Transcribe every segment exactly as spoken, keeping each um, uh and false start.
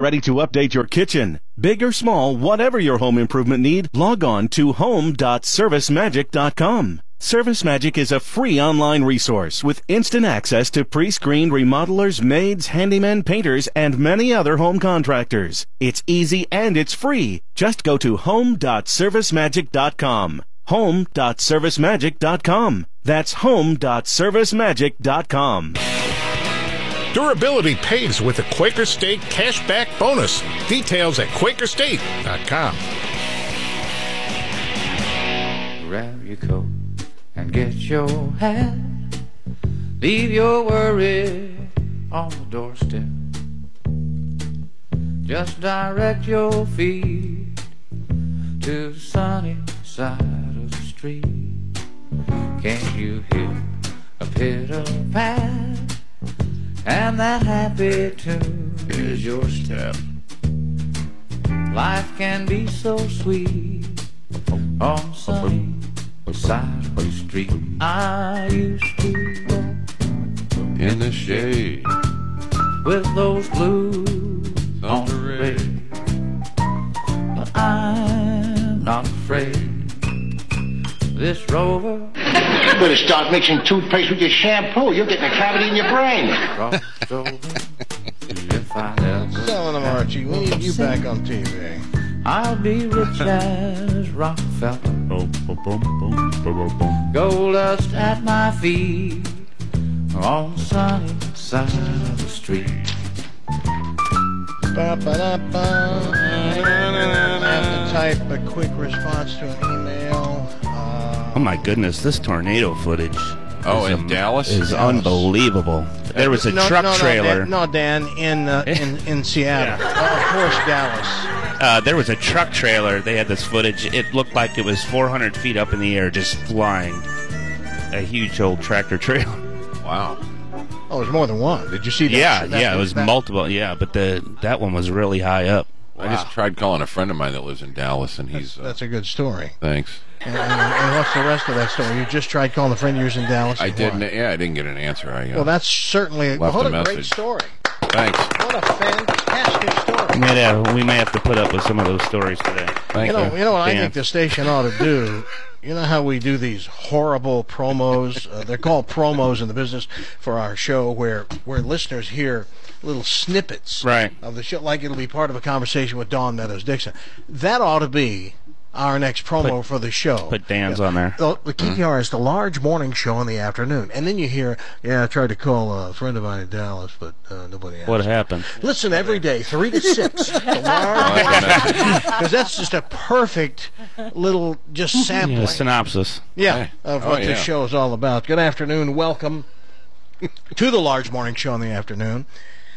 Ready to update your kitchen? Big or small, whatever your home improvement need, log on to home dot service magic dot com. ServiceMagic is a free online resource with instant access to pre-screened remodelers, maids, handymen, painters, and many other home contractors. It's easy and it's free. Just go to home dot service magic dot com. home dot service magic dot com. That's home dot service magic dot com. Durability pays with a Quaker State cashback bonus. Details at quaker state dot com. Grab your coat and get your hat. Leave your worries on the doorstep. Just direct your feet to the sunny side of the street. Can't you hear a pitter-pat? And that happy tune is your step. Life can be so sweet on the sunny side of the street. I used to walk in the shade with those blues on parade, but I'm not afraid. This Rover. You better start mixing toothpaste with your shampoo. You're getting a cavity in your brain. Selling them, Archie. We need you back on T V. I'll be rich as Rockefeller. Gold dust at my feet on the sunny side of the street. Ba-ba-da-ba. I have to type a quick response to an email. Uh, oh my goodness, this tornado footage. Oh, is, in um, Dallas? Is Dallas. Unbelievable. There was a no, truck no, no, trailer. Dan, no, Dan, in uh, in in Seattle. Yeah. Uh, of course, Dallas. Uh, there was a truck trailer. They had this footage. It looked like it was four hundred feet up in the air, just flying. A huge old tractor trailer. Wow. Oh, there's more than one. Did you see that? Yeah, that, yeah, it was that? multiple. Yeah, but the that one was really high up. Wow. I just tried calling a friend of mine that lives in Dallas, and he's... That's, uh, that's a good story. Thanks. And, and, and what's the rest of that story? You just tried calling a friend of yours in Dallas? I didn't. Yeah, I didn't get an answer. I, uh, well, that's certainly... left What a a message. great story. Thanks. What a fantastic story. We may have, we may have to put up with some of those stories today. Thank you. Know, you. you know what Dan. I think the station ought to do? You know how we do these horrible promos? Uh, they're called promos in the business for our show, where where listeners hear little snippets right. of the show, like it'll be part of a conversation with Dawn Meadows Dixon. That ought to be our next promo put, for the show. Put Dan's yeah. on there. The, the K P R mm-hmm. is the large morning show in the afternoon. And then you hear, yeah, I tried to call a friend of mine in Dallas, but uh, nobody answered. What happened? Listen every day, three to six. The large Because that's just a perfect little just sampling. Yeah, synopsis. Yeah, of oh, what yeah. this show is all about. Good afternoon. Welcome to the large morning show in the afternoon.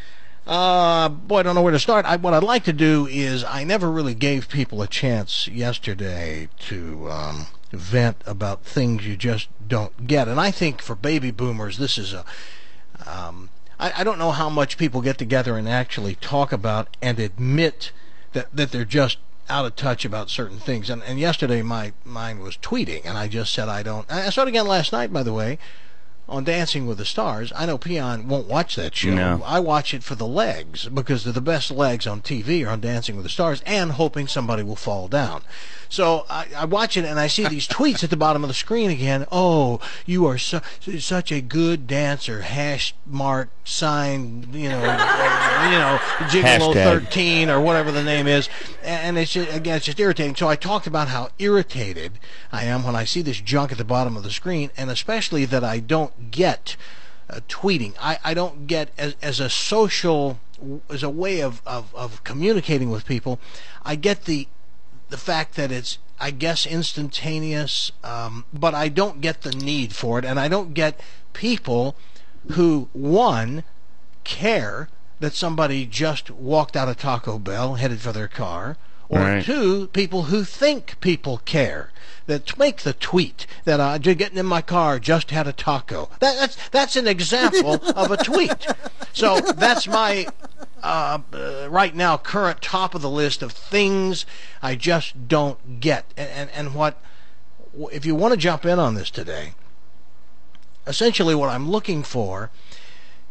Uh, boy, I don't know where to start. I, what I'd like to do is, I never really gave people a chance yesterday to um, vent about things you just don't get. And I think for baby boomers, this is a... Um, I, I don't know how much people get together and actually talk about and admit that, that they're just out of touch about certain things. And, and yesterday, my mind was tweeting, and I just said I don't... I saw it again last night, by the way, on Dancing with the Stars. I know Peon won't watch that show. No. I watch it for the legs, because they're the best legs on T V are on Dancing with the Stars, and hoping somebody will fall down. So I, I watch it, and I see these tweets at the bottom of the screen again. Oh, you are su- such a good dancer. Hash mark sign, you know, uh, you know, Gigolo thirteen or whatever the name is. And it's just, again, it's just irritating. So I talked about how irritated I am when I see this junk at the bottom of the screen, and especially that I don't get uh, tweeting. I, I don't get as, as a social, as a way of, of, of communicating with people. I get the the fact that it's, I guess, instantaneous, um, but I don't get the need for it, and I don't get people who, one, care that somebody just walked out of Taco Bell, headed for their car, or right. two, people who think people care, that make the tweet that uh, getting in my car, just had a taco. That, that's that's an example of a tweet. So that's my uh, uh, right now current top of the list of things I just don't get. And and, and what if you want to jump in on this today? Essentially, what I'm looking for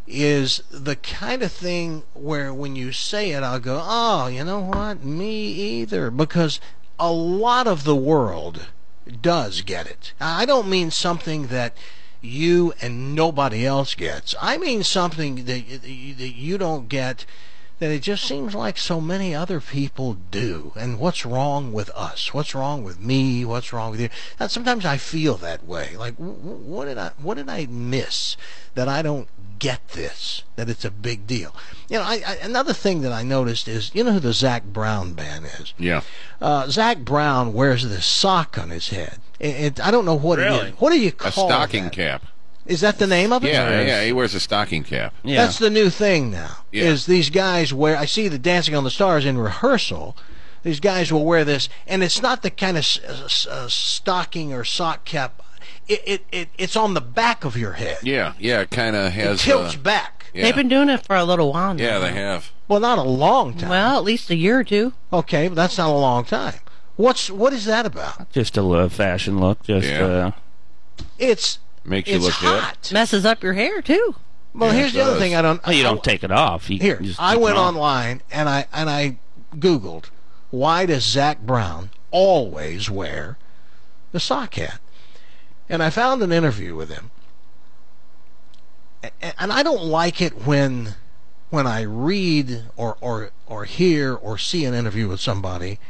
is the kind of thing where when you say it, I'll go, oh, you know what? Me either. Because a lot of the world does get it. I don't mean something that you and nobody else gets. I mean something that, that you don't get, that it just seems like so many other people do. And what's wrong with us? What's wrong with me? What's wrong with you? And sometimes I feel that way. Like, what did I what did I miss that I don't get this, that it's a big deal? You know, I, I, another thing that I noticed is, you know who the Zac Brown Band is? Yeah. Uh, Zac Brown wears this sock on his head. It, it, I don't know what Really? it is. What do you A call stocking that? cap. Is that the name of it? Yeah, yeah, he wears a stocking cap. Yeah. That's the new thing now. Yeah. Is these guys wear? I see the Dancing on the Stars in rehearsal. These guys will wear this, and it's not the kind of uh, uh, stocking or sock cap. It, it, it it's on the back of your head. Yeah, yeah, it kind of It has. tilts uh, back. yeah. They've been doing it for a little while now. Yeah, they have. Well, not a long time. Well, at least a year or two. Okay, but that's not a long time. What's what is that about? Just a little fashion look. Just Yeah. uh, It's Makes you it's look good. hot. Messes up your hair, too. Well, Yeah, here's it the other does. thing I don't. well, you I- don't take it off. You Here, just I keep it went on. online and I and I Googled, why does Zac Brown always wear the sock hat? And I found an interview with him. A- And I don't like it when when I read or or or hear or see an interview with somebody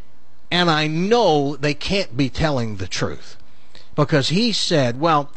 and I know they can't be telling the truth. Because he said, well,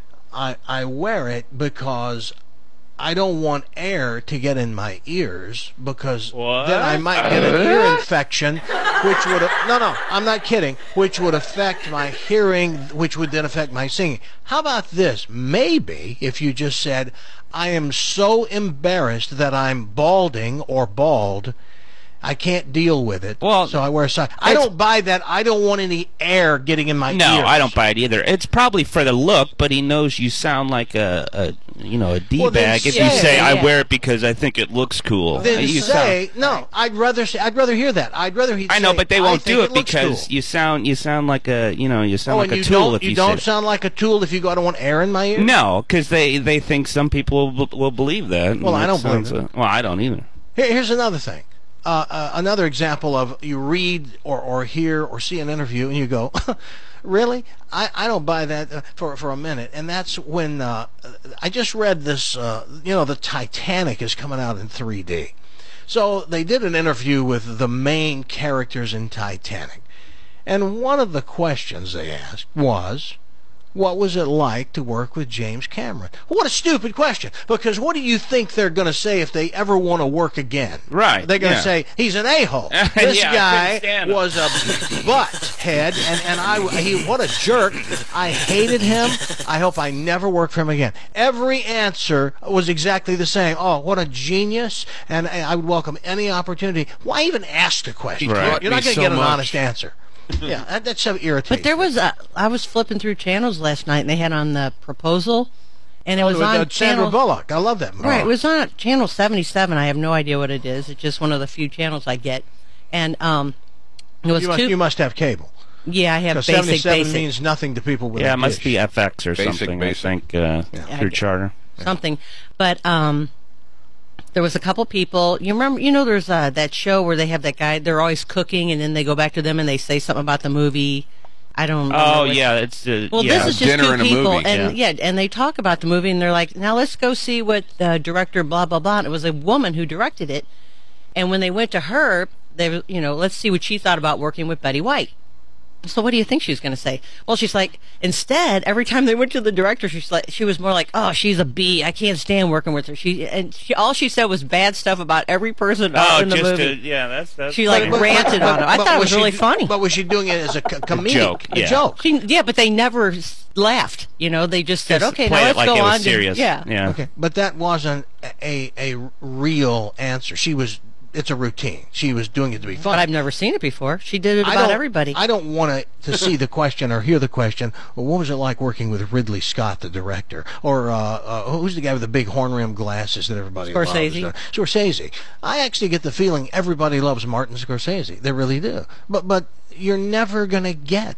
I I wear it because I don't want air to get in my ears, because What? then I might get an ear infection, which would no no I'm not kidding, which would affect my hearing, which would then affect my singing. How about this? Maybe if you just said, I am so embarrassed that I'm balding or bald, I can't deal with it, Well, so I wear a sock. I it's- don't buy that. I don't want any air getting in my No, ears. I don't buy it either. It's probably for the look, but he knows you sound like a, a you know, a d Well, then bag if say- you say I yeah. wear it because I think it looks cool. Then you say sound, no. I'd rather say, I'd rather hear that. I'd rather he. I know, say, but they "I won't think do it, looks because cool." you sound you sound like a you know you sound Oh, like and a you tool don't. if You, you, don't say sound like a tool if you go, I don't want air in my ear. no, because they they think some people will, will believe that. Well, and I that don't believe sounds, it. uh, well, I don't either. Here, here's another thing. Uh, uh, another example of you read or, or hear or see an interview and you go, really? I, I don't buy that uh, for for a minute. And that's when uh, I just read this. Uh, you know, the Titanic is coming out in three D. So they did an interview with the main characters in Titanic, and one of the questions they asked was, what was it like to work with James Cameron? What a stupid question, because what do you think they're going to say if they ever want to work again? Right, They're going to yeah. say, he's an a-hole. This Yeah, I guy couldn't stand him. was a butt head, and, and I, he, what a jerk. I hated him. I hope I never work for him again. Every answer was exactly the same. Oh, what a genius, and I would welcome any opportunity. Why even ask the question? Right. You're, you're not Me going to so get an much. honest answer. Yeah, that, that's so irritating. But there was a, I was flipping through channels last night, and they had on the proposal, and it was With, uh, on Sandra channel. Bullock. I love that movie. Right, it was on channel seventy-seven. I have no idea what it is. It's just one of the few channels I get, and um, it was You must, two. you must have cable. yeah, I have Because basic, seventy-seven basic. means nothing to people with Yeah, a it must dish. be F X or Basic, something. basic. I think uh, Yeah. through Charter. something. But um, there was a couple people. You remember? You know, there's uh, that show where they have that guy. They're always cooking, and then they go back to them and they say something about the movie. I don't. Oh remember what- yeah, it's uh, Well, yeah. this is just dinner two and a people, movie. and yeah. and they talk about the movie, and they're like, "Now let's go see what uh, director blah blah blah." And it was a woman who directed it, and when they went to her, they, were, you know, let's see what she thought about working with Betty White. So what do you think she was going to say? Well, she's like, instead, every time they went to the director, she's like, she was more like, "Oh, she's a bee. I can't stand working with her." She and she, all she said was bad stuff about every person oh, in the just movie. to, yeah, that's that's. She, like, funny. ranted on it. I thought it was she really do- funny. But was she doing it as a co- comedic? joke, A yeah. joke. She, yeah, but they never s- laughed. You know, they just said, Just "Okay, play now it let's like go it was on." to- serious. yeah. yeah. Okay, but that wasn't a, a a real answer. She was. It's a routine. She was doing it to be But funny. I've never seen it before. She did it I about don't- everybody. I don't want to to see the question or hear the question. Well, what was it like working with Ridley Scott, the director, or uh, uh, who's the guy with the big horn rimmed glasses that everybody Scorsese. loves? Uh, Scorsese. I actually get the feeling everybody loves Martin Scorsese. They really do. But but you're never gonna get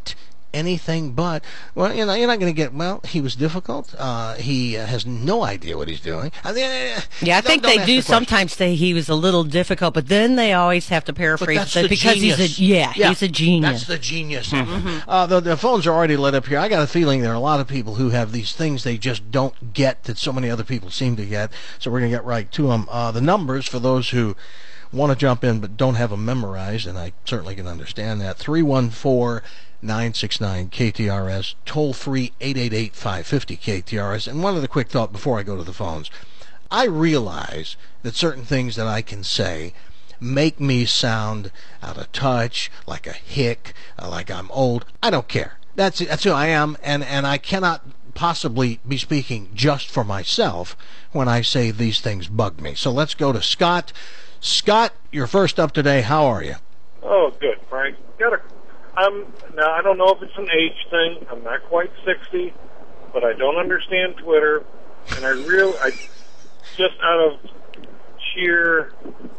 anything but, well, you know, you're not going to get, well, he was difficult. Uh, he uh, has no idea what he's doing. I mean, uh, Yeah, I don't- think don't they ask do the question. sometimes say he was a little difficult, but then they always have to But paraphrase that's it the because genius. he's a yeah, he's a genius. That's the genius. Uh, the, the phones are already lit up here. I got a feeling there are a lot of people who have these things they just don't get that so many other people seem to get. So we're going to get right to them. Uh, the numbers for those who want to jump in but don't have them memorized, and I certainly can understand that. three one four, nine six nine, K T R S, toll free eight eight eight, five five zero, K T R S. And one other quick thought before I go to the phones. I realize that certain things that I can say make me sound out of touch, like a hick, uh, like I'm old. I don't care. That's that's who I am, and, and I cannot possibly be speaking just for myself when I say these things bug me. So let's go to Scott. Scott, you're first up today. How are you? Oh, good, Frank. Got a, I'm now. I don't know if it's an age thing. I'm not quite sixty, but I don't understand Twitter, and I really, I just out of sheer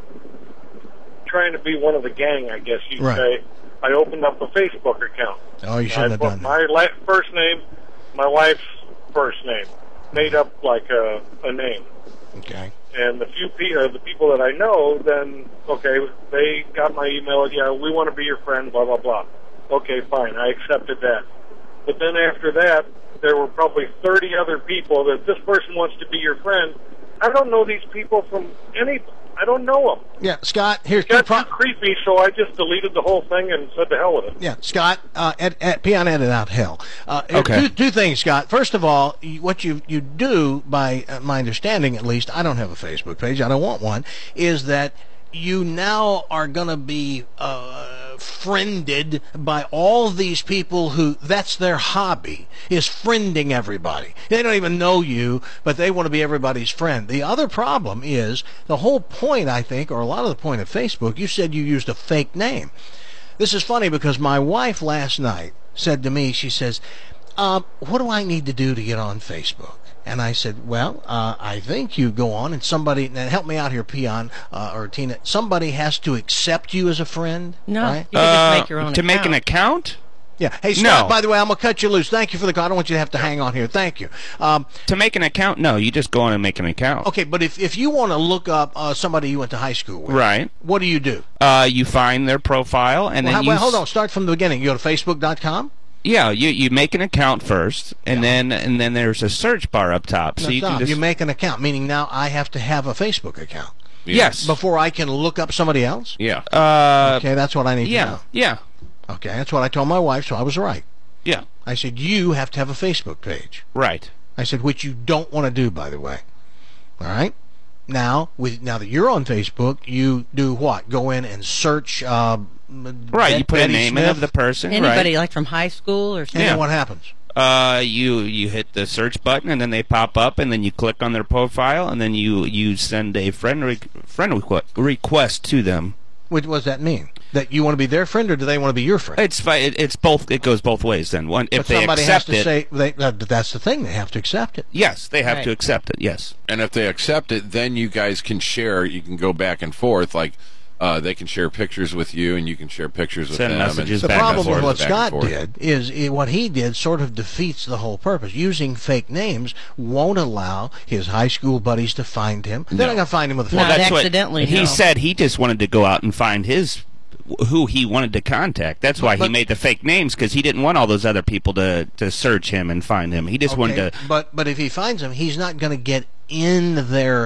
trying to be one of the gang, I guess you'd Right. say, I opened up a Facebook account. Oh, you shouldn't I have put done that. my la- first name, my wife's first name, made up like a, a name. Okay. And the few pe- uh, the people that I know, then, okay, they got my email, yeah, we want to be your friend, blah, blah, blah. Okay, fine, I accepted that. But then after that, there were probably thirty other people that this person wants to be your friend. I don't know these people from any, I don't know them. Yeah, Scott, here's It two got pro- too creepy, so I just deleted the whole thing and said to hell with it. Yeah, Scott, uh, ed, ed, Peon edit out hell. Uh, Okay. Two, two things, Scott. First of all, you, what you you do, by uh, my understanding at least, I don't have a Facebook page, I don't want one, is that you now are going to be uh, friended by all these people who, that's their hobby, is friending everybody. They don't even know you, but they want to be everybody's friend. The other problem is, the whole point, I think, or a lot of the point of Facebook, you said you used a fake name. This is funny because my wife last night said to me, she says, uh, what do I need to do to get on Facebook? And I said, well, uh, I think you go on and somebody, now help me out here, Peon, uh, or Tina, somebody has to accept you as a friend, No, right? you can just Uh, make your own to make an account. account? Yeah. Hey, Scott, No. by the way, I'm going to cut you loose. Thank you for the call. I don't want you to have to hang on here. Thank you. Um, To make an account? No, you just go on and make an account. okay, but if, if you want to look up uh, somebody you went to high school with, Right. what do you do? Uh, you find their profile and Well, then how, you well, hold s- on. Start from the beginning. You go to Facebook dot com? Yeah, you you make an account first, and then and then there's a search bar up top, so No, you stop. can just You make an account, meaning now I have to have a Facebook account yes. before I can look up somebody else? Yeah. Uh, Okay, that's what I need to yeah, know. yeah, Okay, that's what I told my wife, so I was right. yeah. I said, you have to have a Facebook page. Right. I said, which you don't want to do, by the way. All right? Now, with now that you're on Facebook, you do what? Go in and search. Uh, Right. Bet- you put Betty a name Smith, in of the person. Anybody Right. like from high school or and something? then Yeah. what happens? Uh, you you hit the search button, and then they pop up, and then you click on their profile, and then you you send a friend re- friend requ- request to them. What does that mean? That you want to be their friend, or do they want to be your friend? It's fi- it, it's both. It goes both ways. Then one, if but they somebody has accept to it, say they, uh, that's the thing. They have to accept it. yes, they have Right. to accept it. Yes. And if they accept it, then you guys can share. You can go back and forth. Like uh, they can share pictures with you, and you can share pictures with Send them. messages and The back and problem with forth, what back and Scott forth. did is it, what he did sort of defeats the whole purpose. Using fake names won't allow his high school buddies to find him. They're not going to find him with a Not fake That's what accidentally, he no. said. He just wanted to go out and find his who he wanted to contact. That's why But- he made the fake names, because he didn't want all those other people to to search him and find him. He just wanted Okay, to. But but if he finds them, he's not going to get in their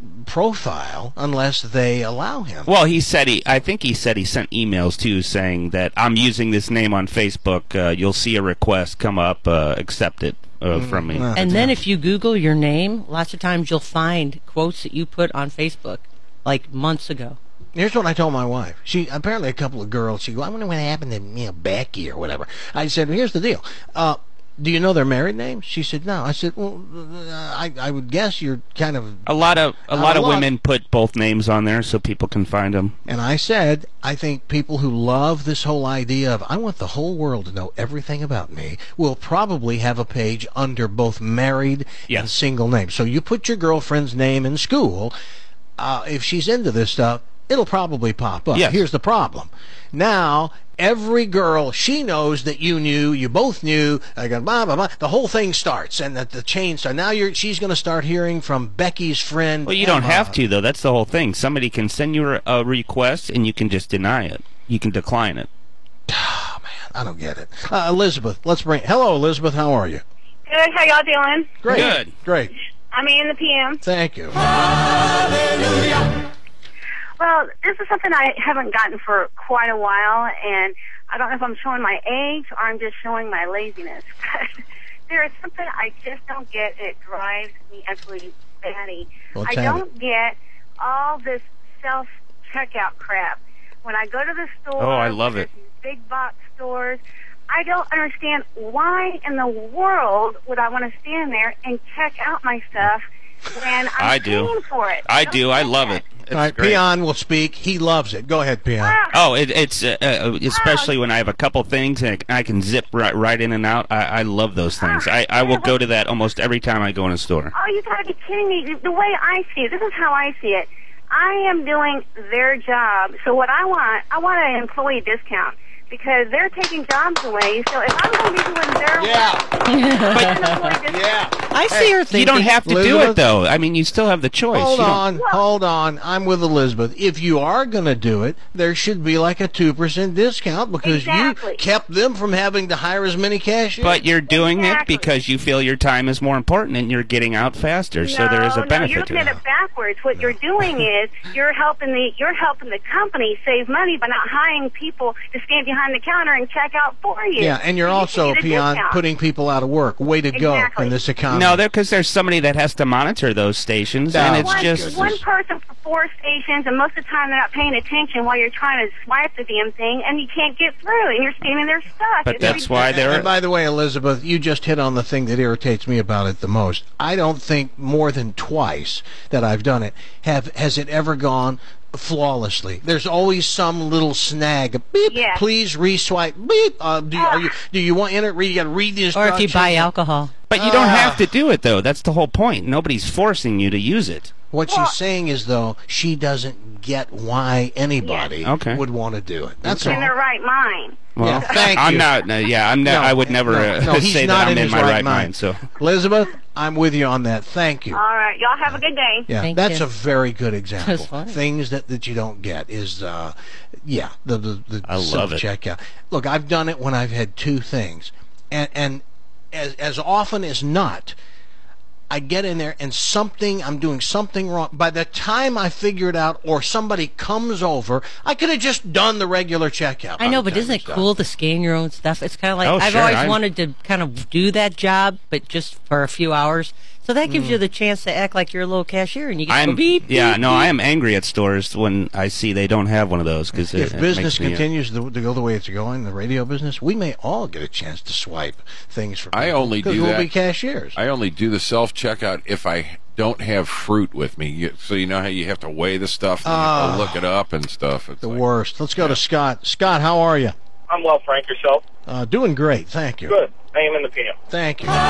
profile unless they allow him. Well, he said he. I think he said he sent emails too, saying that I'm using this name on Facebook. Uh, you'll see a request come up. Uh, accept it uh, from me. uh, And then if you Google your name, lots of times you'll find quotes that you put on Facebook like months ago. Here's what I told my wife. She apparently a couple of girls. She go, I wonder what happened to you know Becky or whatever. I said, here's the deal. Uh, do you know their married names? She said, no. I said, well, uh, I I would guess you're kind of. A lot of a Uh, lot a of lot. women put both names on there so people can find them. And I said, I think people who love this whole idea of I want the whole world to know everything about me will probably have a page under both married and Yes. single names. So you put your girlfriend's name in school. Uh, if she's into this stuff, it'll probably pop up. Yes. Here's the problem. Now, every girl, she knows that you knew, you both knew, I go, blah, blah, blah. The whole thing starts, and the, the chain starts. Now you're, she's going to start hearing from Becky's friend. Well, you don't Emma. have to, though. That's the whole thing. Somebody can send you a- a request, and you can just deny it. You can decline it. Oh, man, I don't get it. Uh, Elizabeth, let's bring. Hello, Elizabeth. How are you? Good. How y'all doing? Great. Good. Great. I'm in the P M. Thank you. Well, this is something I haven't gotten for quite a while, and I don't know if I'm showing my age or I'm just showing my laziness. There is something I just don't get, and it drives me absolutely batty. Let's I have don't get all this self-checkout crap. When I go to the store, Oh, I love it. these big box stores, I don't understand why in the world would I want to stand there and check out my stuff when I'm I do. paying for it. I don't do. I get love that. it. It's All right, great. Peon will speak. He loves it. Go ahead, Peon. Oh, it, it's uh, uh, especially when I have a couple things and I can zip right, right in and out. I, I love those things. I, I will go to that almost every time I go in a store. Oh, you gotta be kidding me. The way I see it, this is how I see it. I am doing their job. So what I want, I want an employee discount because they're taking jobs away. So if I'm going to be doing their Yeah. work, an employee discount. Yeah. I see her thinking. You don't have to do Elizabeth? it, though. I mean, you still have the choice. Hold You don't- on, hold on. I'm with Elizabeth. If you are going to do it, there should be like a two percent discount because Exactly. you kept them from having to hire as many cashiers. But you're doing Exactly. it because you feel your time is more important and you're getting out faster. so there is a No, benefit you're to looking it. at it backwards. What you're doing is you're helping the you're helping the company save money by not hiring people to stand behind the counter and check out for you. yeah, and you're So you also, can get a Peon, discount. putting people out of work. Way to go Exactly. in this economy. No, because there's somebody that has to monitor those stations, No. and it's one, just one person for four stations, and most of the time they're not paying attention while you're trying to swipe the damn thing, and you can't get through, and you're standing there stuck. But It's that's why ridiculous. they're- And by the way, Elizabeth, you just hit on the thing that irritates me about it the most. I don't think more than twice that I've done it have has it ever gone flawlessly. There's always some little snag. Beep. Yes. Please re-swipe. Beep. Uh, do, you, are you, do you want enter? You got to read the Or instructions. if you buy alcohol. But you don't Ah. have to do it, though. That's the whole point. Nobody's forcing you to use it. What she's saying is, though, she doesn't get why anybody Okay. would want to do it. That's in all. their right mind. Well, Yeah, thank I'm you. not. No, yeah, I'm. Ne- No, I would never no, uh, no, he's say not that I'm in in his my right right mind. mind. So Elizabeth, I'm with you on that. Thank you. All right, y'all have a good day. Yeah, Thank that's you. a very good That's example. funny. Things that, that you don't get is, uh, yeah, the the, the I love it. self-checkout. Look, I've done it when I've had two things, and and as as often as not, I get in there and something, I'm doing something wrong. By the time I figure it out, or somebody comes over, I could have just done the regular checkout. I by know, the but time isn't it it's done. cool to scan your own stuff? It's kind of like Oh, I've sure, always I'm- wanted to kind of do that job, but just for a few hours. So that gives you the chance to act like you're a little cashier, and you get I'm. go beep. yeah, beep, no, beep. I am angry at stores when I see they don't have one of those because If it, it business makes me, uh, continues to, to go the way it's going, the radio business, we may all get a chance to swipe things from I people, only 'cause do we'll that. be cashiers. I only do the self checkout if I don't have fruit with me. You- So you know how you have to weigh the stuff, and you have to look it up and stuff. It's the like, worst. Let's go to Scott. Scott, how are you? I'm well, Frank. Yourself? Uh, doing great, thank you. Good. I am in the P M. Thank you.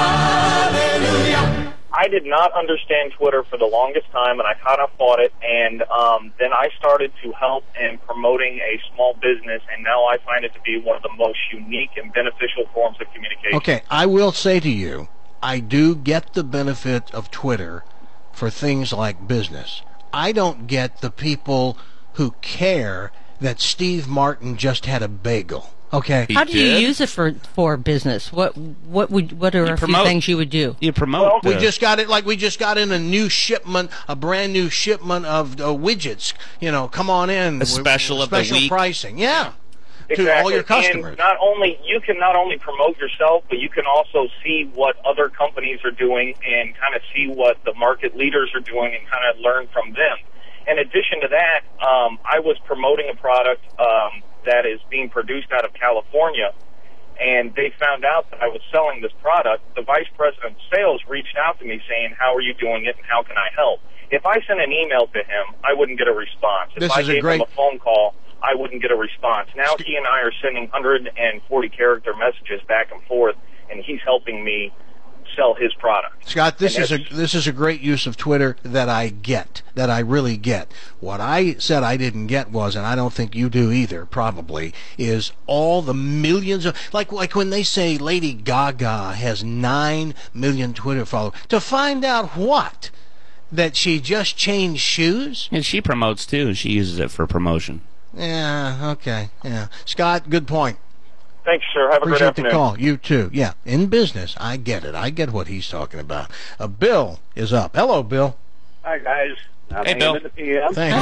I did not understand Twitter for the longest time, and I kind of fought it. And um, then I started to help in promoting a small business, and now I find it to be one of the most unique and beneficial forms of communication. Okay, I will say to you, I do get the benefit of Twitter for things like business. I don't get the people who care that Steve Martin just had a bagel. Okay. He How do you did? use it for for business? What what would what are You a promote. few things you would do? You promote. We uh, just got it, like we just got in a new shipment, a brand new shipment of uh, widgets. You know, come on in. A special with, of the special week. pricing. Yeah, Exactly. to all your customers. And not only you can not only promote yourself, but you can also see what other companies are doing and kind of see what the market leaders are doing and kind of learn from them. In addition to that, um, I was promoting a product um, that is being produced out of California, and they found out that I was selling this product. The vice president of sales reached out to me saying, "How are you doing it, and how can I help?" If I sent an email to him, I wouldn't get a response. If This I is a gave great- him a phone call, I wouldn't get a response. Now he and I are sending one hundred forty character messages back and forth, and he's helping me sell his product. Scott, this And is a that's- this is a great use of Twitter that I get, that I really get. What I said I didn't get was, and I don't think you do either, probably, is all the millions of like like when they say Lady Gaga has nine million Twitter followers. To find out what? That she just changed shoes? And she promotes too. She uses it for promotion. Yeah, okay. Yeah. Scott, good point. Thanks, sir. Have a Appreciate great the afternoon. call. You too. Yeah, in business, I get it. I get what he's talking about. Uh, Bill is up. Hello, Bill. Hi, guys. I'm Hey, Bill. in the P M. Thank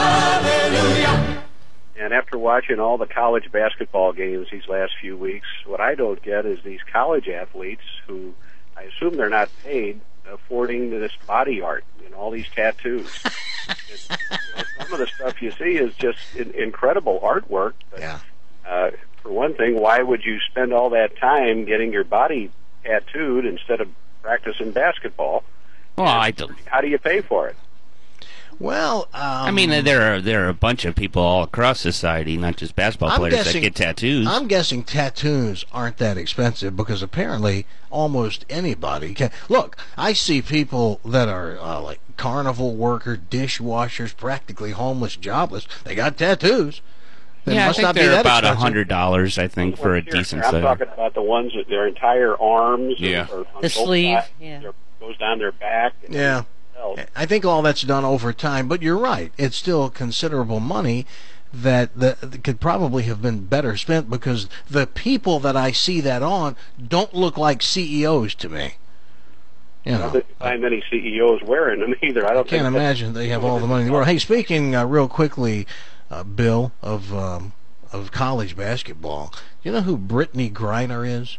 you. And after watching all the college basketball games these last few weeks, what I don't get is these college athletes who, I assume they're not paid, affording this body art and all these tattoos. And, you know, some of the stuff you see is just in, incredible artwork. But, Yeah. uh, for one thing, why would you spend all that time getting your body tattooed instead of practicing basketball? Well, I don't. How do you pay for it? Well, um, I mean, there are there are a bunch of people all across society, not just basketball I'm players, guessing- that get tattoos. I'm guessing tattoos aren't that expensive because apparently almost anybody can. Look, I see people that are uh, like carnival worker, dishwashers, practically homeless, jobless. They got tattoos. They yeah, I must think not be they're that about a expensive. hundred dollars, I think, for a Here, decent I'm set. talking about the ones that their entire arms, or- Yeah. or, on The both sleeve, sides, yeah. their- goes down their back. And Yeah. everything else. I think all that's done over time, but you're right. It's still considerable money that, that could probably have been better spent because the people that I see that on don't look like C E Os to me. You I know, don't find many C E Os wearing them either. I don't I can't think that- imagine they have all the money in the world. Hey, speaking uh, real quickly, uh, Bill, of um, of college basketball, you know who Brittany Griner is?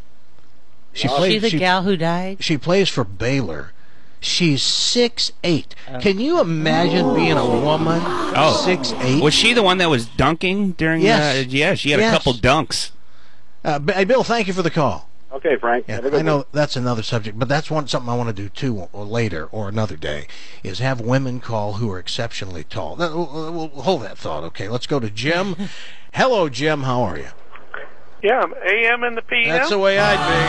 She No. plays. She the she, gal who died? she plays for Baylor. She's six eight. Can you imagine being a woman Oh. six eight? Was she the one that was dunking during? Yes. Uh, yeah, she had Yes. a couple dunks. Uh, B- hey, Bill, thank you for the call. Okay, Frank. Yeah, have a good I know one. that's another subject, but that's one something I want to do too, or later, or another day, is have women call who are exceptionally tall. Now, We'll, we'll hold that thought. Okay, let's go to Jim. Hello, Jim. How are you? Yeah, I'm A M in the P M. That's the way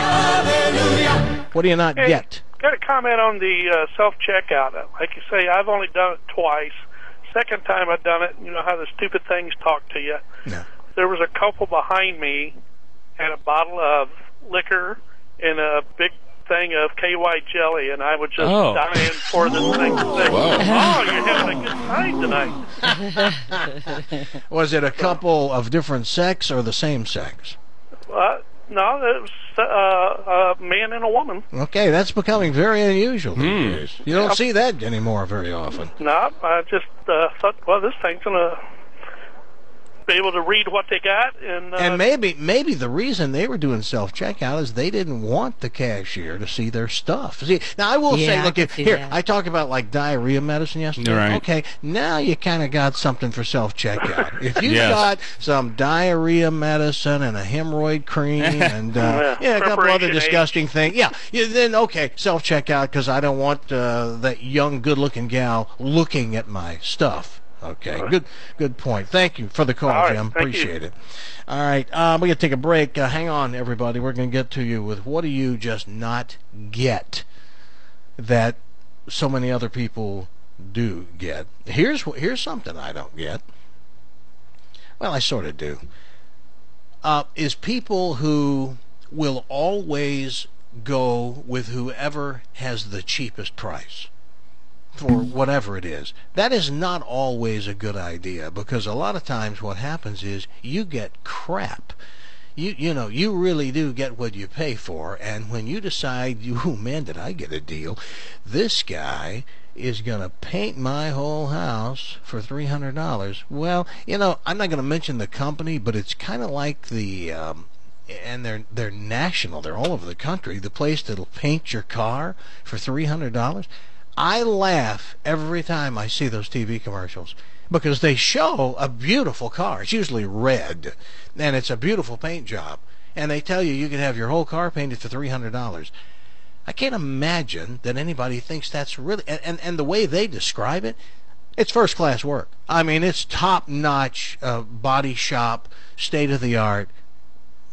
I'd be. What do you not Hey, get? Got a comment on the uh, self-checkout. Like you say, I've only done it twice. Second time I've done it, you know how the stupid things talk to you. Yeah. There was a couple behind me had a bottle of liquor and a big thing of K Y jelly, and I was just Oh. dying for this thing to say, Whoa. oh, you're having a good time tonight. Was it a couple of different sex or the same sex? Uh, no, it was uh, a man and a woman. Okay, that's becoming very unusual these Hmm. days. You don't see that anymore very often. No, I just uh, thought, well, this thing's going to be able to read what they got. And, uh, And maybe maybe the reason they were doing self checkout is they didn't want the cashier to see their stuff. See, now I will Yeah, say, I look, can if, see here that. I talked about like diarrhea medicine yesterday. Right. Okay, now you kind of got something for self checkout. If you Yes. got some diarrhea medicine and a hemorrhoid cream and uh, Yeah, yeah, a couple other preparation disgusting things, yeah, yeah, then okay, self checkout because I don't want uh, that young, good looking gal looking at my stuff. Okay, good good point. Thank you for the call, All right, Jim. thank you. Appreciate it. All right, um, we're going to take a break. Uh, hang on, everybody. We're going to get to you with what do you just not get that so many other people do get. Here's wh- here's something I don't get. Well, I sort of do. Uh, is people who will always go with whoever has the cheapest price for whatever it is. That is not always a good idea because a lot of times what happens is you get crap. You you know, you really do get what you pay for, and when you decide, you, oh man, did I get a deal? This guy is going to paint my whole house for three hundred dollars. Well, you know, I'm not going to mention the company, but it's kind of like the um and they're they're national. They're all over the country. The place that'll paint your car for three hundred dollars. I laugh every time I see those T V commercials because they show a beautiful car. It's usually red, and it's a beautiful paint job. And they tell you you can have your whole car painted for three hundred dollars. I can't imagine that anybody thinks that's really... And, and, and the way they describe it, it's first-class work. I mean, it's top-notch uh, body shop, state-of-the-art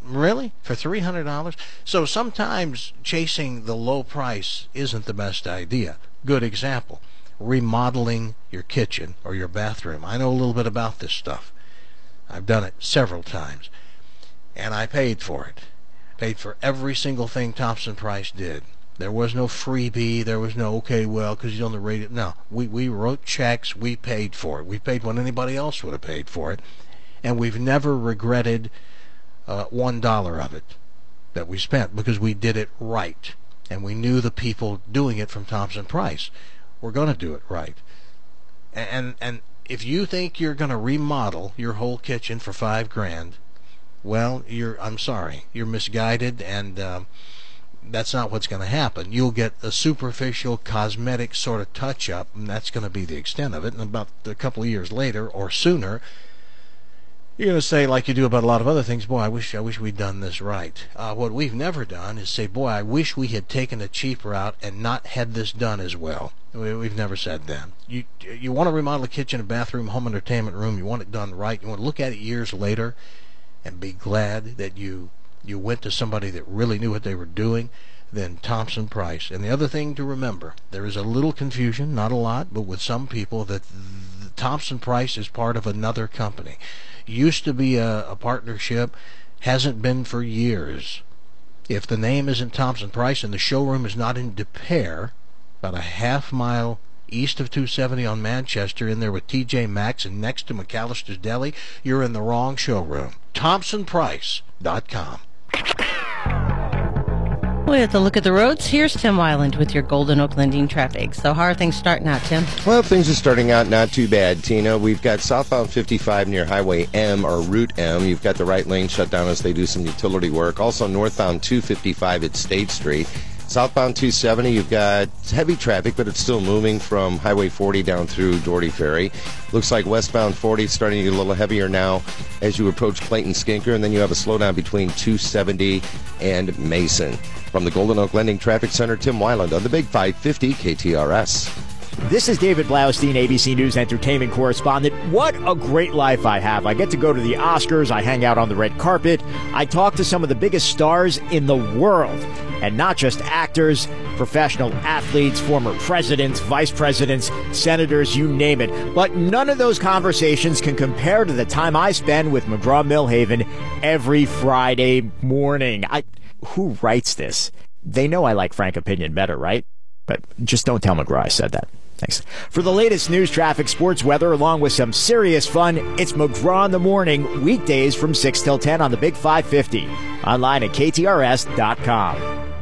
Really? For three hundred dollars? So sometimes chasing the low price isn't the best idea. Good example, remodeling your kitchen or your bathroom. I know a little bit about this stuff. I've done it several times. And I paid for it. Paid for every single thing Thompson Price did. There was no freebie. There was no, okay, well, because he's on the radio. No, we, we wrote checks. We paid for it. We paid what anybody else would have paid for it. And we've never regretted uh, one dollar of it that we spent because we did it right. And we knew the people doing it from Thompson Price were going to do it right. And, and if you think you're going to remodel your whole kitchen for five grand, well, you're, I'm sorry, you're misguided, and um, that's not what's going to happen. You'll get a superficial, cosmetic sort of touch-up, and that's going to be the extent of it. And about a couple of years later, or sooner, you're going to say, like you do about a lot of other things, boy, I wish I wish we'd done this right. Uh, what we've never done is say, boy, I wish we had taken a cheap route and not had this done as well. We, we've never said that. You you want to remodel a kitchen, a bathroom, home entertainment room, you want it done right, you want to look at it years later and be glad that you you went to somebody that really knew what they were doing, then Thompson Price. And the other thing to remember, there is a little confusion, not a lot, but with some people, that the Thompson Price is part of another company. Used to be a, a partnership, hasn't been for years. If the name isn't Thompson Price and the showroom is not in De Pere, about a half mile east of two seventy on Manchester, in there with T J Maxx and next to McAllister's Deli, you're in the wrong showroom. Thompson Price dot com. We have to look at the roads. Here's Tim Weiland with your Golden Oak Lending traffic. So how are things starting out, Tim? Well, things are starting out not too bad, Tina. We've got southbound fifty-five near Highway M, or Route M. You've got the right lane shut down as they do some utility work. Also northbound two fifty-five at State Street. Southbound two seventy, you've got heavy traffic, but it's still moving from Highway forty down through Doherty Ferry. Looks like westbound forty is starting to get a little heavier now as you approach Clayton Skinker, and then you have a slowdown between two seventy and Mason. From the Golden Oak Lending Traffic Center, Tim Weiland on the Big five fifty K T R S. This is David Blaustein, A B C News entertainment correspondent. What a great life I have. I get to go to the Oscars, I hang out on the red carpet, I talk to some of the biggest stars in the world. And not just actors, professional athletes, former presidents, vice presidents, senators, you name it. But none of those conversations can compare to the time I spend with McGraw-Milhaven every Friday morning. I, who writes this? They know I like Frank Opinion better, right? But just don't tell McGraw I said that. Thanks. For the latest news, traffic, sports, weather, along with some serious fun, it's McGraw in the Morning, weekdays from six till ten on the Big five fifty. Online at K T R S dot com.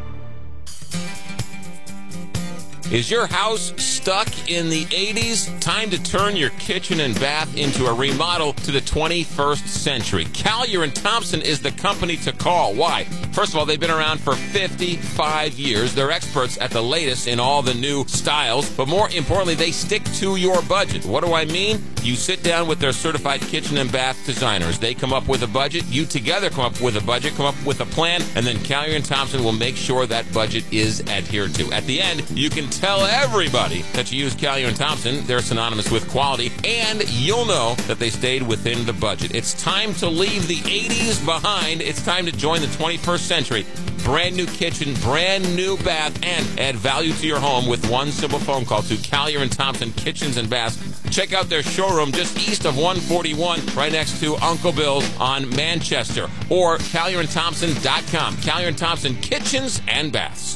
Is your house stuck in the eighties? Time to turn your kitchen and bath into a remodel to the twenty-first century. Collier and Thompson is the company to call. Why? First of all, they've been around for fifty-five years. They're experts at the latest in all the new styles, but more importantly, they stick to your budget. What do I mean? You sit down with their certified kitchen and bath designers. They come up with a budget. You together come up with a budget, come up with a plan, and then Collier and Thompson will make sure that budget is adhered to. At the end, you can tell everybody that you use Collier and Thompson. They're synonymous with quality, and you'll know that they stayed within the budget. It's time to leave the eighties behind. It's time to join the twenty-first century. Brand new kitchen, brand new bath, and add value to your home with one simple phone call to Collier and Thompson Kitchens and Baths. Check out their showroom just east of one forty-one, right next to Uncle Bill's on Manchester, or Collier and Thompson dot com. Collier and Thompson Kitchens and Baths.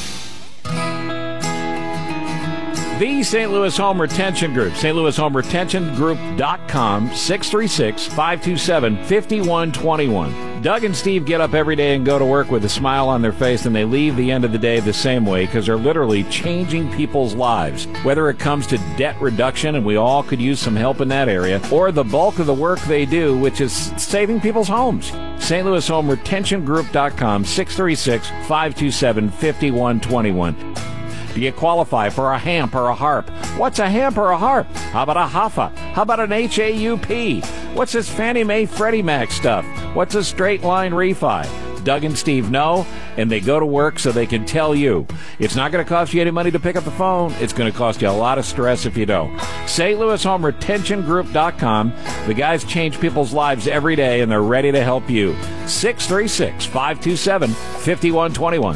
The Saint Louis Home Retention Group, Saint Louis Home Retention Group dot com, six three six, five two seven, five one two one. Doug and Steve get up every day and go to work with a smile on their face, and they leave the end of the day the same way because they're literally changing people's lives. Whether it comes to debt reduction, and we all could use some help in that area, or the bulk of the work they do, which is saving people's homes. Saint Louis Home Retention Group dot com, six three six, five two seven, five one two one. Do you qualify for a HAMP or a HARP? What's a HAMP or a HARP? How about a HAFA? How about an H A U P? What's this Fannie Mae Freddie Mac stuff? What's a straight line refi? Doug and Steve know, and they go to work so they can tell you. It's not going to cost you any money to pick up the phone. It's going to cost you a lot of stress if you don't. Saint Louis Home Retention Group dot com. The guys change people's lives every day, and they're ready to help you. six three six, five two seven, five one two one.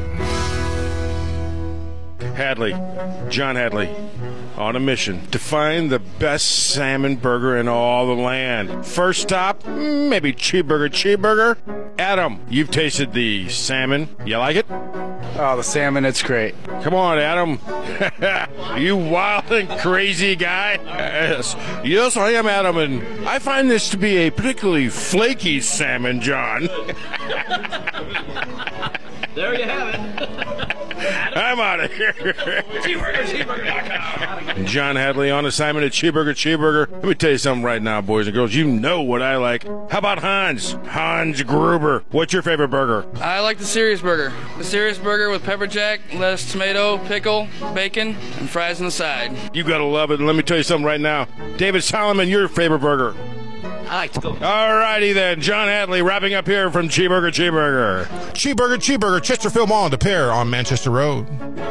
Hadley, John Hadley, on a mission to find the best salmon burger in all the land. First stop, maybe Cheeseburger Cheeseburger. Adam, you've tasted the salmon. You like it? Oh, the salmon, it's great. Come on, Adam. You wild and crazy guy. Yes. Yes, I am Adam, and I find this to be a particularly flaky salmon, John. There you have it. I'm out of here. Cheeseburger, cheeseburger dot com. John Hadley on assignment at Cheeseburger Cheeseburger. Let me tell you something right now, boys and girls. You know what I like. How about Hans? Hans Gruber. What's your favorite burger? I like the Serious Burger. The Serious Burger with pepper jack, lettuce, tomato, pickle, bacon, and fries on the side. You gotta love it. And let me tell you something right now. David Solomon, your favorite burger? I like to go. All righty then. John Hadley wrapping up here from Cheeseburger Cheeseburger. Cheeseburger Cheeseburger, Chesterfield Mall, De Pere on Manchester Road.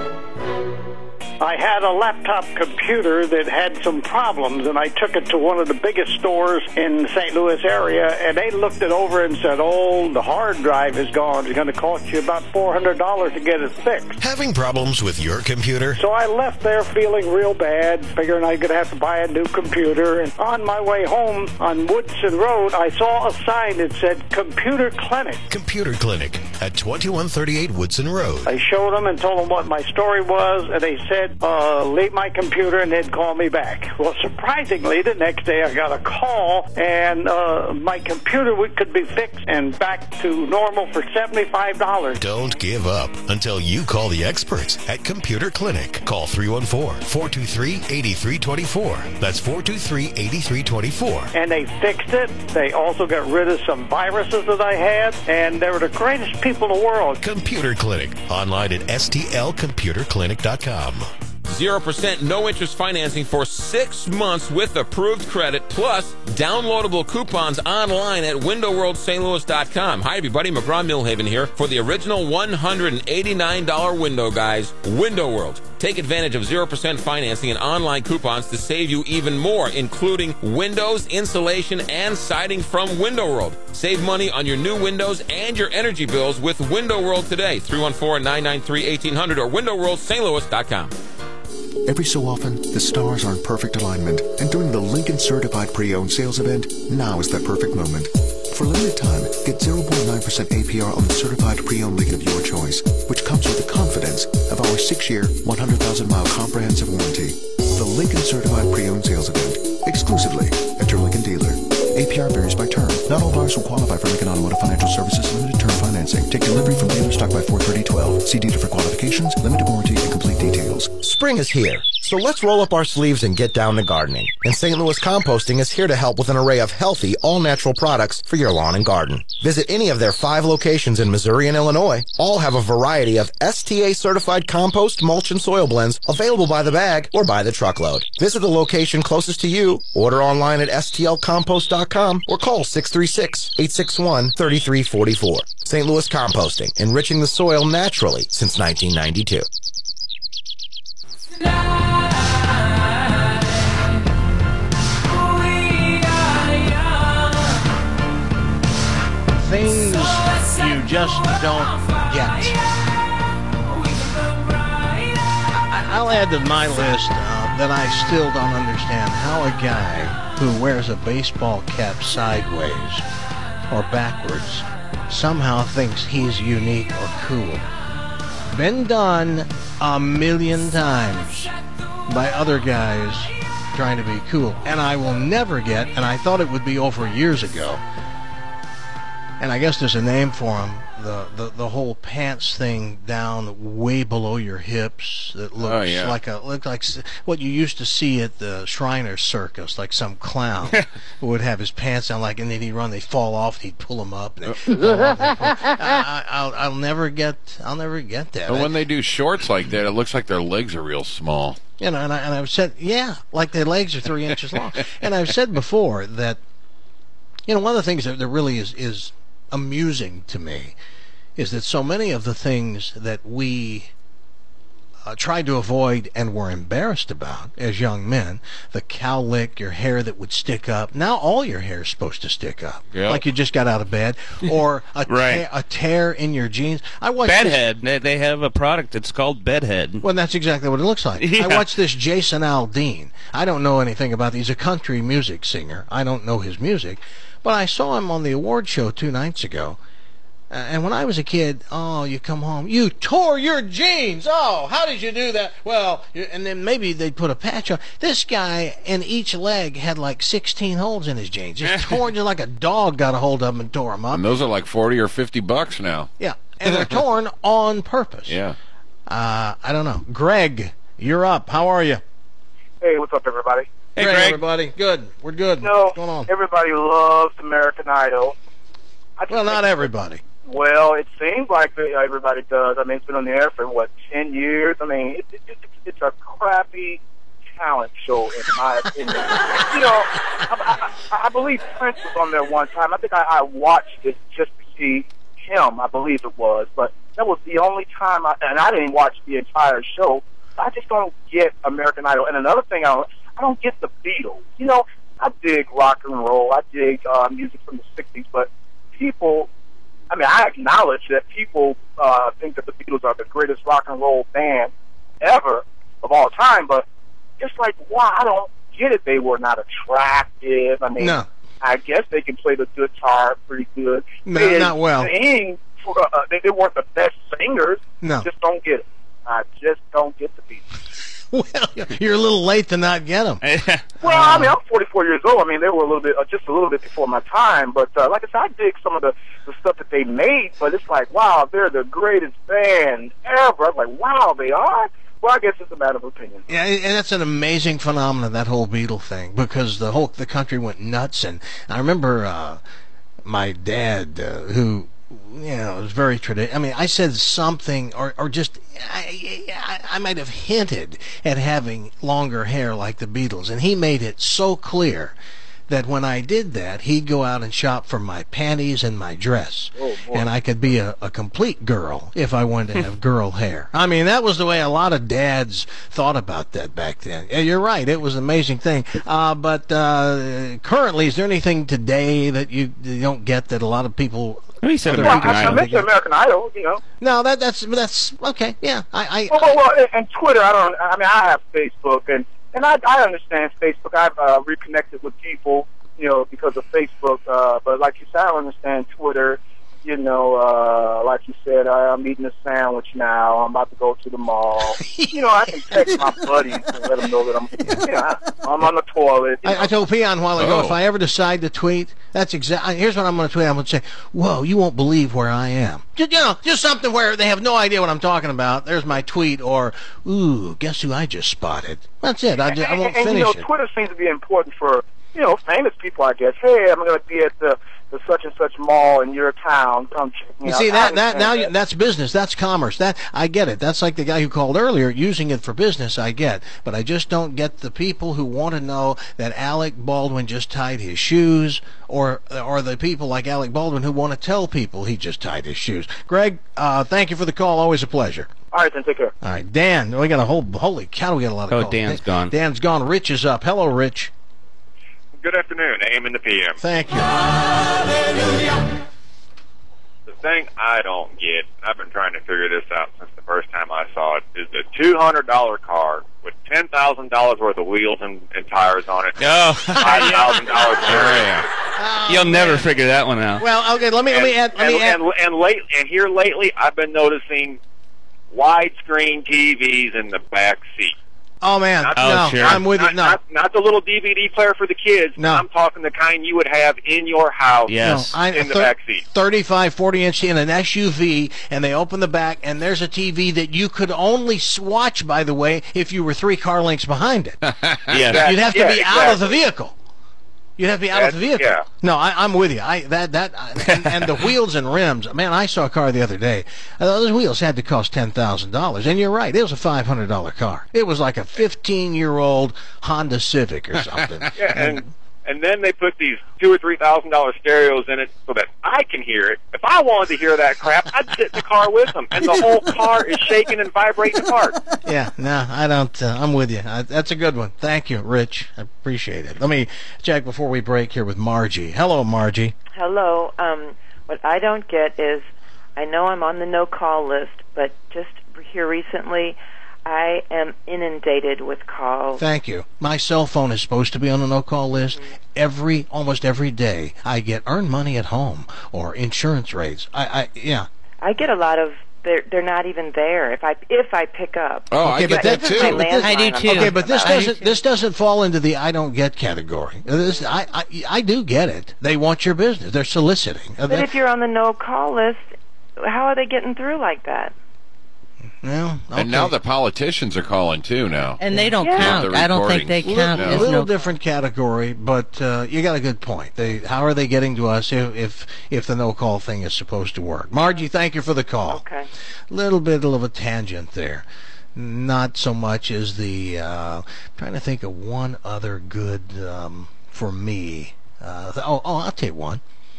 I had a laptop computer that had some problems, and I took it to one of the biggest stores in the Saint Louis area, and they looked it over and said, oh, the hard drive is gone. It's going to cost you about four hundred dollars to get it fixed. Having problems with your computer? So I left there feeling real bad, figuring I was going to have to buy a new computer. And on my way home on Woodson Road, I saw a sign that said Computer Clinic. Computer Clinic at twenty-one thirty-eight Woodson Road. I showed them and told them what my story was, and they said, Uh, leave my computer and they'd call me back. Well, surprisingly, the next day I got a call, and uh, my computer could be fixed and back to normal for seventy-five dollars. Don't give up until you call the experts at Computer Clinic. Call three one four, four two three, eight three two four. That's four two three, eight three two four. And they fixed it. They also got rid of some viruses that I had, and they were the greatest people in the world. Computer Clinic. Online at S T L computer clinic dot com. zero percent no-interest financing for six months with approved credit, plus downloadable coupons online at window world st louis dot com. Hi, everybody. McGraw Millhaven here for the original one hundred eighty-nine dollars window, guys. Window World. Take advantage of zero percent financing and online coupons to save you even more, including windows, insulation, and siding from Window World. Save money on your new windows and your energy bills with Window World today. three one four, nine nine three, one eight hundred or window world st louis dot com. Every so often, the stars are in perfect alignment, and during the Lincoln Certified Pre-Owned Sales Event, now is that perfect moment. For a limited time, get zero point nine percent A P R on the certified pre-owned Lincoln of your choice, which comes with the confidence of our six-year, one hundred thousand mile comprehensive warranty. The Lincoln Certified Pre-Owned Sales Event, exclusively at your Lincoln dealer. A P R varies by term. Not all buyers will qualify for Lincoln Automotive Financial Services limited term financing. Take delivery from dealer stock by four thirty twelve. See dealer for qualifications, limited warranty, and complete details. Spring is here, so let's roll up our sleeves and get down to gardening. And Saint Louis Composting is here to help with an array of healthy, all-natural products for your lawn and garden. Visit any of their five locations in Missouri and Illinois. All have a variety of S T A-certified compost, mulch, and soil blends available by the bag or by the truckload. Visit the location closest to you, order online at S T L compost dot com, or call six three six, eight six one, three three four four. Saint Louis Composting, enriching the soil naturally since nineteen ninety-two. Things you just don't get. I, I'll add to my list uh, that I still don't understand how a guy who wears a baseball cap sideways or backwards somehow thinks he's unique or cool. Been done a million times by other guys trying to be cool. And I will never get, and I thought it would be over years ago, and I guess there's a name for them, the, the, the whole pants thing down way below your hips that looks Oh, yeah. like a look like s- what you used to see at the Shriners Circus, like some clown who would have his pants down, like, and then he'd run, they'd fall off, and he'd pull them up. And they'd fall off, they'd pull- I, I, I'll, I'll never get, I'll never get that. And when they do shorts like that, it looks like their legs are real small. You know, and, I, and I've said, yeah, like their legs are three inches long. And I've said before that, you know, one of the things that, that really is, is amusing to me is that so many of the things that we uh, tried to avoid and were embarrassed about as young men, the cowlick, your hair that would stick up. Now all your hair is supposed to stick up, Yep. like you just got out of bed, or a, Right. tear, a tear in your jeans. I watched this- Bedhead. They, they have a product. It's called Bedhead. Well, that's exactly what it looks like. Yeah. I watched this Jason Aldean. I don't know anything about. He's a country music singer. I don't know his music, but I saw him on the award show two nights ago. Uh, and when I was a kid, oh, you come home, you tore your jeans. Oh, how did you do that? Well, you- and then maybe they'd put a patch on. This guy in each leg had like sixteen holes in his jeans. Just torn, just like a dog got a hold of them and tore them up. And those are like forty or fifty bucks now. Yeah, and they're torn on purpose. Yeah. Uh, I don't know. Greg, you're up. How are you? Hey, what's up, everybody? Hey, Greg, everybody. Good. We're good. No, What's going on? everybody loves American Idol. I just Well, not think- everybody. Well, it seems like everybody does. I mean, it's been on the air for, what, ten years? I mean, it, it, it, it's a crappy talent show, in my opinion. You know, I, I, I believe Prince was on there one time. I think I, I watched it just to see him, I believe it was. But that was the only time, I, and I didn't watch the entire show. I just don't get American Idol. And another thing, I don't, I don't get the Beatles. You know, I dig rock and roll. I dig uh, music from the sixties, but people... I mean, I acknowledge that people uh, think that the Beatles are the greatest rock and roll band ever of all time, but just like, why? I don't get it. They were not attractive. I mean, No. I guess they can play the guitar pretty good. No, They not well. sing for, uh, they, they weren't the best singers. No. Just don't get it. I just don't get the Beatles. Well, you're a little late to not get them. Well, I mean, I'm forty-four years old. I mean, they were a little bit, uh, just a little bit before my time. But uh, like I said, I dig some of the, the stuff that they made. But it's like, wow, they're the greatest band ever. I'm like, wow, they are. Well, I guess it's a matter of opinion. Yeah, and that's an amazing phenomenon, that whole Beatle thing, because the whole the country went nuts. And I remember uh, my dad, uh, who, you know, was very traditional. I mean, I said something, or or just I, I I might have hinted at having longer hair like the Beatles, and he made it so clear that when I did that, he'd go out and shop for my panties and my dress, Oh, boy. and I could be a, a complete girl if I wanted to have girl hair. I mean, that was the way a lot of dads thought about that back then. Yeah, you're right; it was an amazing thing. Uh, but uh, currently, is there anything today that you, you don't get that a lot of people? He said Well, I, I mentioned American Idol, you know. No, that that's that's okay. Yeah, I. I Well, well, well, and Twitter, I don't. I mean, I have Facebook, and and I, I understand Facebook. I've uh, reconnected with people, you know, because of Facebook. Uh, but like you said, I don't understand Twitter. You know, uh, like you said, I, I'm eating a sandwich now. I'm about to go to the mall. You know, I can text my buddies and let them know that I'm, you know, I'm on the toilet. you know. I, I told Peon a while ago, Oh. if I ever decide to tweet, that's exactly. Here's what I'm going to tweet. I'm going to say, "Whoa, you won't believe where I am." Just, you know, just something where they have no idea what I'm talking about. There's my tweet, or, "Ooh, guess who I just spotted." That's it. I, just, I won't and, and, finish you know, it. Twitter seems to be important for, you know, famous people, I guess. Hey, I'm going to be at the, the such and such mall in your town. Come check me You out. see I that that understand now that. you, that's business. That's commerce. That I get it. That's like the guy who called earlier, using it for business. I get, but I just don't get the people who want to know that Alec Baldwin just tied his shoes, or or the people like Alec Baldwin who want to tell people he just tied his shoes. Greg, uh, thank you for the call. Always a pleasure. All right, then take care. All right, Dan. We got a whole holy cow. We got a lot of Oh, calls. Dan's Dan- gone. Dan's gone. Rich is up. Hello, Rich. Good afternoon, A M and the P M. Thank you. The thing I don't get, I've been trying to figure this out since the first time I saw it, is the two hundred dollar car with ten thousand dollars worth of wheels and, and tires on it. Oh. five thousand dollars You'll never figure that one out. Well, okay, let me let me add. Let and, me add. and, and, late, and here lately, I've been noticing widescreen T Vs in the back seat. Oh man, Not- no, sure. I'm with you. Not, No, not, not the little D V D player for the kids. No. I'm talking the kind you would have in your house No, I, in the thir- back seat. thirty-five, forty inch in an S U V, and they open the back, and there's a T V that you could only s- watch, by the way, if you were three car lengths behind it. Yes. You'd have to Yeah, be out of the exactly. vehicle. You'd have to be out of the That's- vehicle. yeah. No, I, I'm with you. I that that and, and the wheels and rims. Man, I saw a car the other day. Uh, those wheels had to cost ten thousand dollars, and you're right. It was a five hundred dollar car. It was like a fifteen year old Honda Civic or something. Yeah, and and then they put these two or three thousand dollar stereos in it so that I can hear it. If I wanted to hear that crap, I'd sit in the car with them, and the whole car is shaking and vibrating apart. Yeah, no, I don't. Uh, I'm with you. I, that's a good one. Thank you, Rich. I appreciate it. Let me check before we break here with Margie. Hello, Margie. Hello. Um, what I don't get is, I know I'm on the no-call list, but just here recently, I am inundated with calls. Thank you. My cell phone is supposed to be on the no-call list. Mm-hmm. Every, almost every day, I get earn money at home or insurance rates. I, I, yeah. I get a lot of. They're they're not even there. If I if I pick up. Oh, okay, I get but that too. I do too. Okay, but this I doesn't this doesn't fall into the I don't get category. This, I, I I do get it. They want your business. They're soliciting. But if you're on the no-call list, how are they getting through like that? Well, okay. And now the politicians are calling too now. And they don't Yeah. count. I don't think they count. A There's little no- different category, but uh, you got a good point. They, how are they getting to us if if, if the no-call thing is supposed to work? Margie, thank you for the call. Okay. Little bit of a tangent there. Not so much as the. Uh, trying to think of one other good um, for me. Uh, oh, oh, I'll tell you one.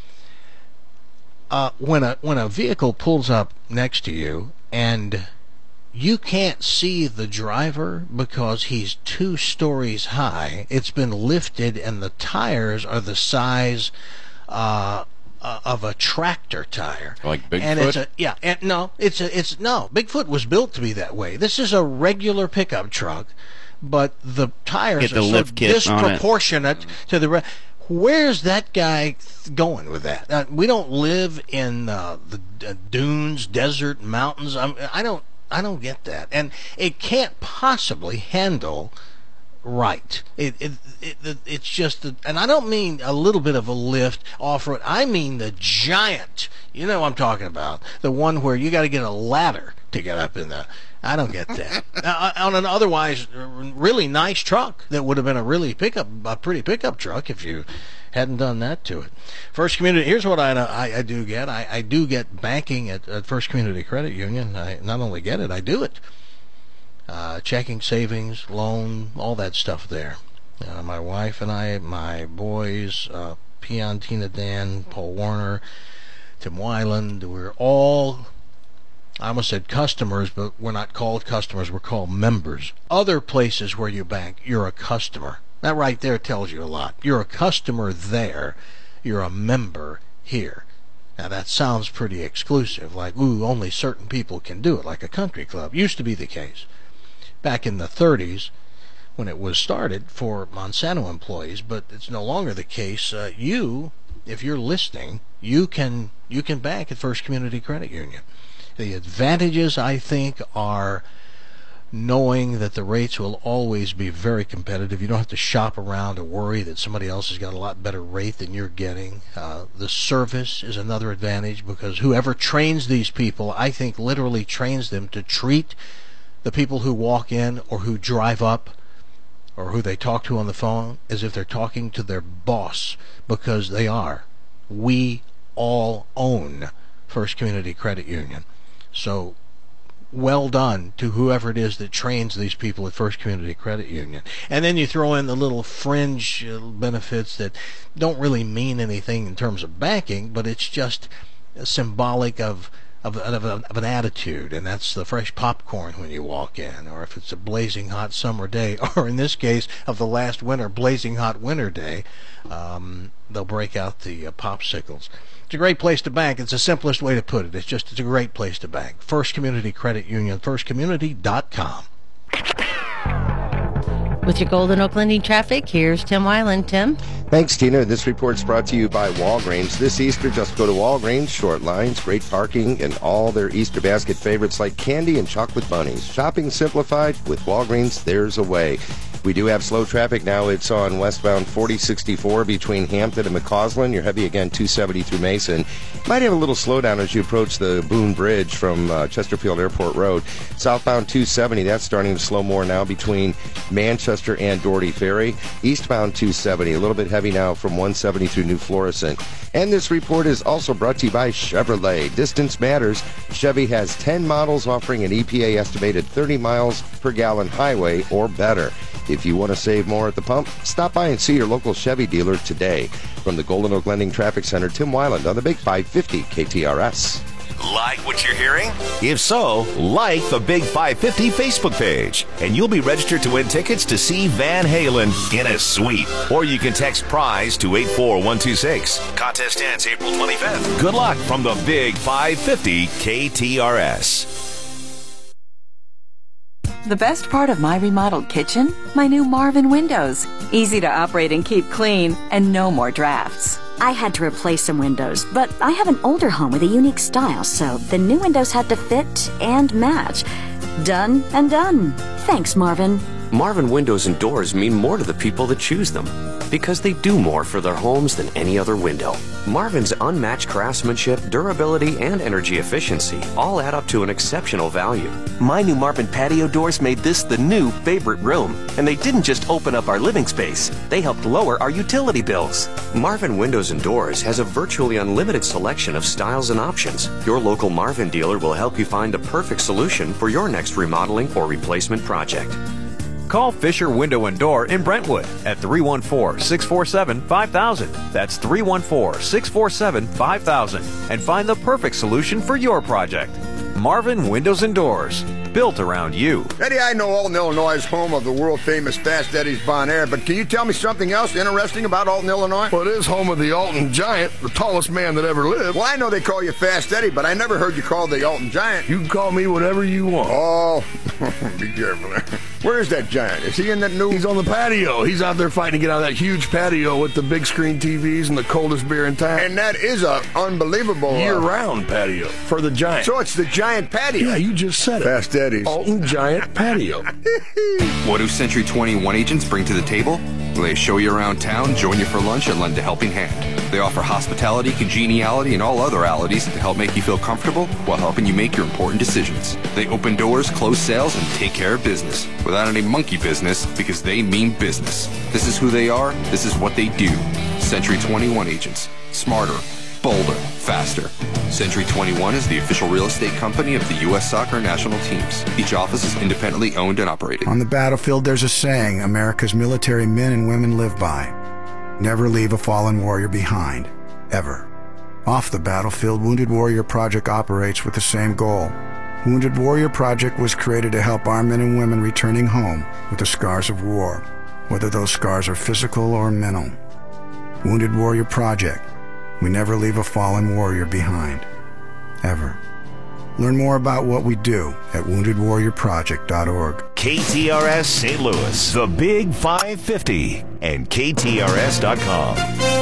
Uh, when a when a vehicle pulls up next to you and you can't see the driver because he's two stories high. It's been lifted, and the tires are the size uh, uh, of a tractor tire. Like Bigfoot? And it's a yeah. And no, it's a it's no. Bigfoot was built to be that way. This is a regular pickup truck, but the tires Get are the so lift kit on it. disproportionate to the. Re- Where's that guy going with that? Uh, we don't live in uh, the uh, dunes, desert, mountains. I'm, I don't. I don't get that, and it can't possibly handle right. It, it, it, it it's just, the, and I don't mean a little bit of a lift off road. I mean the giant. You know what I'm talking about? The one where you got to get a ladder to get up in the. I don't get that. Now, on an otherwise really nice truck that would have been a really pickup, a pretty pickup truck if you hadn't done that to it. First Community, here's what I I, I do get. I, I do get banking at, at First Community Credit Union. I not only get it, I do it. Uh, checking, savings, loan, all that stuff there. Uh, my wife and I, my boys, uh, Peon, Tina, Dan, Paul Warner, Tim Weiland, we're all... I almost said customers, but we're not called customers. We're called members. Other places where you bank, you're a customer. That right there tells you a lot. You're a customer there. You're a member here. Now, that sounds pretty exclusive, like, ooh, only certain people can do it, like a country club. Used to be the case. Back in the thirties, when it was started for Monsanto employees, but it's no longer the case. Uh, you, if you're listening, you can you can bank at First Community Credit Union. The advantages, I think, are knowing that the rates will always be very competitive. You don't have to shop around or worry that somebody else has got a lot better rate than you're getting. Uh, the service is another advantage because whoever trains these people, I think, literally trains them to treat the people who walk in or who drive up or who they talk to on the phone as if they're talking to their boss, because they are. We all own First Community Credit Union. So, well done to whoever it is that trains these people at First Community Credit Union. And then you throw in the little fringe benefits that don't really mean anything in terms of banking, but it's just symbolic of of, of, of an attitude, and that's the fresh popcorn when you walk in, or if it's a blazing hot summer day, or in this case of the last winter, blazing hot winter day, um, they'll break out the uh, popsicles. It's a great place to bank. It's the simplest way to put it. It's just it's a great place to bank. First Community Credit Union, first community dot com. With your Golden Oak Lending traffic, here's Tim Weiland. Tim? Thanks, Tina. This report's brought to you by Walgreens. This Easter, just go to Walgreens. Short lines, great parking, and all their Easter basket favorites like candy and chocolate bunnies. Shopping simplified with Walgreens. There's a way. We do have slow traffic now. It's on westbound forty sixty-four between Hampton and McCausland. You're heavy again, two seventy through Mason. Might have a little slowdown as you approach the Boone Bridge from uh, Chesterfield Airport Road. Southbound two seventy, that's starting to slow more now between Manchester and Doherty Ferry. Eastbound two seventy, a little bit heavy now from one seventy through New Florissant. And this report is also brought to you by Chevrolet. Distance matters. Chevy has ten models offering an E P A estimated thirty miles per gallon highway or better. If you want to save more at the pump, stop by and see your local Chevy dealer today. From the Golden Oak Lending Traffic Center, Tim Weiland on the Big five fifty K T R S. Like what you're hearing? If so, like the Big five fifty Facebook page, and you'll be registered to win tickets to see Van Halen in a suite. Or you can text PRIZE to eight four one two six. Contest ends April twenty-fifth. Good luck from the Big five fifty K T R S. The best part of my remodeled kitchen? My new Marvin windows. Easy to operate and keep clean, and no more drafts. I had to replace some windows, but I have an older home with a unique style, so the new windows had to fit and match. Done and done. Thanks, Marvin. Marvin Windows and Doors mean more to the people that choose them, because they do more for their homes than any other window. Marvin's unmatched craftsmanship, durability, and energy efficiency all add up to an exceptional value. My new Marvin patio doors made this the new favorite room, and they didn't just open up our living space, they helped lower our utility bills. Marvin Windows and Doors has a virtually unlimited selection of styles and options. Your local Marvin dealer will help you find the perfect solution for your next remodeling or replacement project. Call Fisher Window and Door in Brentwood at three one four, six four seven, five thousand. That's three one four, six four seven, five thousand. And find the perfect solution for your project. Marvin Windows and Doors, built around you. Eddie, I know Alton, Illinois is home of the world-famous Fast Eddie's Bon Air, but can you tell me something else interesting about Alton, Illinois? Well, it is home of the Alton Giant, the tallest man that ever lived. Well, I know they call you Fast Eddie, but I never heard you called the Alton Giant. You can call me whatever you want. Oh, be careful there. Where is that giant? Is he in that new... He's on the patio. He's out there fighting to get out of that huge patio with the big screen T Vs and the coldest beer in town. And that is a unbelievable... year-round uh, patio for the Giant. So it's the Giant patio? Yeah, you just said it. Fast Eddie's. Alton Giant patio. What do Century twenty-one agents bring to the table? They show you around town, join you for lunch, and lend a helping hand. They offer hospitality, congeniality, and all other alities to help make you feel comfortable while helping you make your important decisions. They open doors, close sales, and take care of business without any monkey business, because they mean business. This is who they are. This is what they do. Century twenty-one agents. Smarter, bolder, faster. Century twenty-one is the official real estate company of the U S Soccer national teams. Each office is independently owned and operated. On the battlefield, there's a saying America's military men and women live by. Never leave a fallen warrior behind. Ever. Off the battlefield, Wounded Warrior Project operates with the same goal. Wounded Warrior Project was created to help our men and women returning home with the scars of war, whether those scars are physical or mental. Wounded Warrior Project. We never leave a fallen warrior behind. Ever. Learn more about what we do at wounded warrior project dot org. K T R S Saint Louis, the Big five fifty, and K T R S dot com.